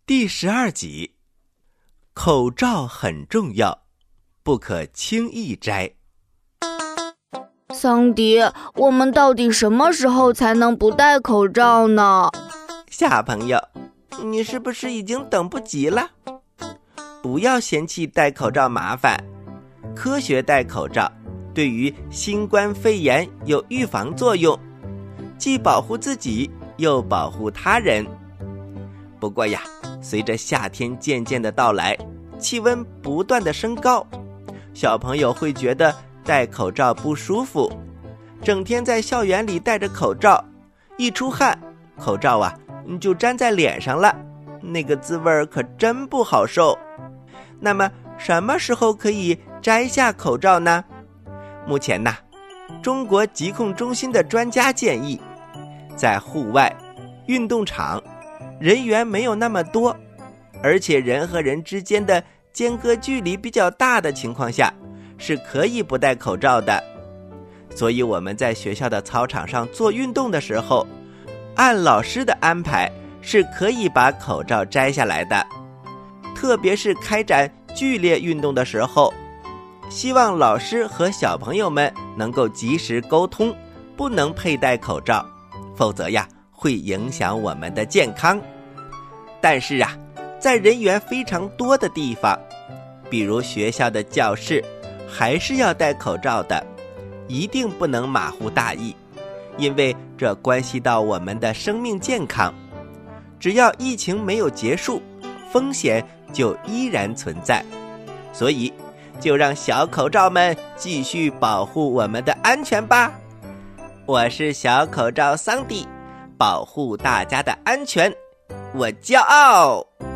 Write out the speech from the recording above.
第12集，口罩很重要，不可轻易摘。 桑迪，我们到底什么时候才能不戴口罩呢？ 小朋友，你是不是已经等不及了？不要嫌弃戴口罩麻烦，科学戴口罩对于新冠肺炎有预防作用，既保护自己又保护他人。不过呀，随着夏天渐渐的到来，气温不断的升高，小朋友会觉得戴口罩不舒服，整天在校园里戴着口罩，一出汗，口罩就粘在脸上了，那个滋味可真不好受。那么什么时候可以摘下口罩呢？目前中国疾控中心的专家建议，在户外运动场人员没有那么多，而且人和人之间的间隔距离比较大的情况下，是可以不戴口罩的。所以我们在学校的操场上做运动的时候，按老师的安排是可以把口罩摘下来的。特别是开展剧烈运动的时候，希望老师和小朋友们能够及时沟通，不能佩戴口罩，否则会影响我们的健康。但是在人员非常多的地方，比如学校的教室，还是要戴口罩的，一定不能马虎大意，因为这关系到我们的生命健康。只要疫情没有结束，风险就依然存在，所以就让小口罩们继续保护我们的安全吧。我是小口罩桑迪，保护大家的安全，我骄傲。